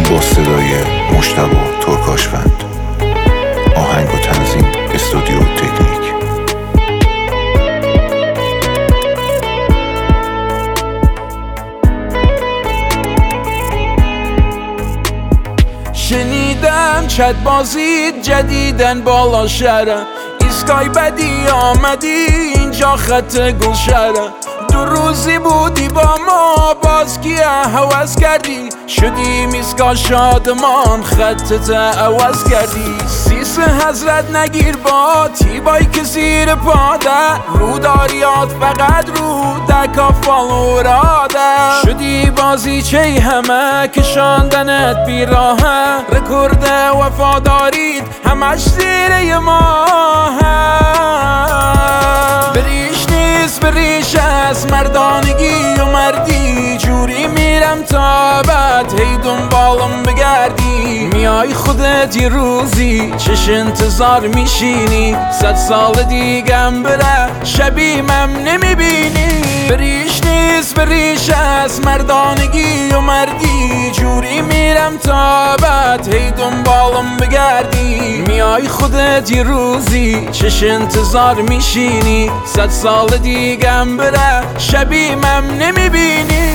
با صدای مجتبی ترکاشفند. آهنگ و تنظیم استودیو تکنیک. شنیدم چت بازید جدیدن بالا شهره، ایسکای بدی آمدی اینجا خط گلشهره. دو روزی بودی با ما باز کیه هوس کردی، شدیم ایسکا شادمان خطت عوض کردی. سیس حضرت نگیر با تیبایی که زیر پاده، رو داریات فقط رو دکا فالوراده. شدی بازی چه همه کشاندنت بیراهه، رکورد وفادارید همش زیر ماهه. بریش نیست بریش از مردانگی و مردی، جوری میرم تا بعد هی دنبالم بگردی. میای خودت یه روزی چش انتظار میشینی، 100 سال دیگم بره شبیمم نمیبینی. بریش نیست بریش از مردانگی و مردی، جوری میرم تا بعد هی دنبالم بگردی. میای خودت یه روزی چش انتظار میشینی، 100 سال دیگم بره شبیمم نمیبینی.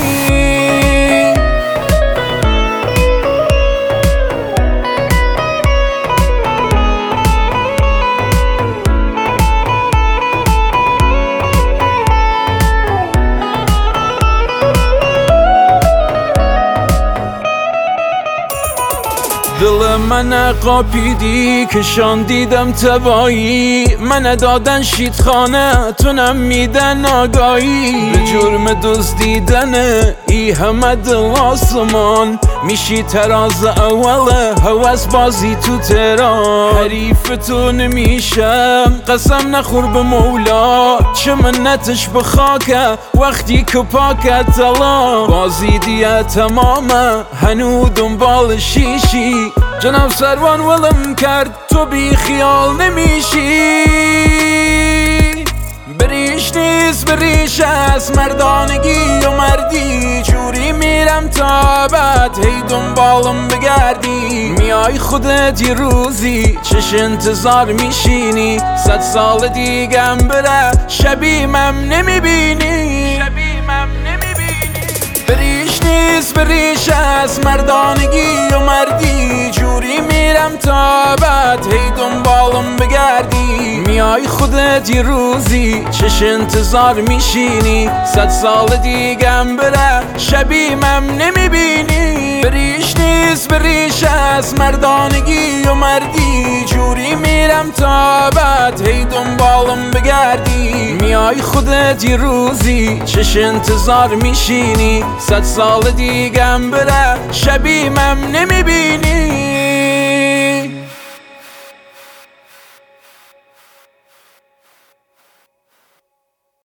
دل من قاپیدی کشان دیدم تبایی، من دادن شیطخانه تونم میدن آگاهی. به جرم دزدیدن ای همه دل آسمان، میشی تراز اول هوس بازی تو تهران. حریف تو نمیشم قسم نخور به مولا، چه منتش به خاکه وقتی که پاکت طلا. بازی دیگه تمامه هنو دنبال شیشی، جناب سروان ولم کرد تو بی خیال نمیشی. بریش نیست بریش از مردانگی و مردی، جوری میرم تا بعد هی دنبالم بگردی. میای خودت یه روزی چش انتظار میشینی، 100 سال دیگم بره شبیمم نمیبینی. بریش نیست بریش از مردانگی و مردی، جوری میرم تا بعد هی دنبالم بگردی. میای خودت یه روزی چش انتظار میشینی، 100 سال دیگم بره شبیمم نمیبینی. بریش نیست بریش از مردانگی و مردی، جوری میرم تا بعد هی دنبالم بگردی. میای خودت یه روزی چش انتظار میشینی، 100 سال دیگم بره شبیمم نمیبینی.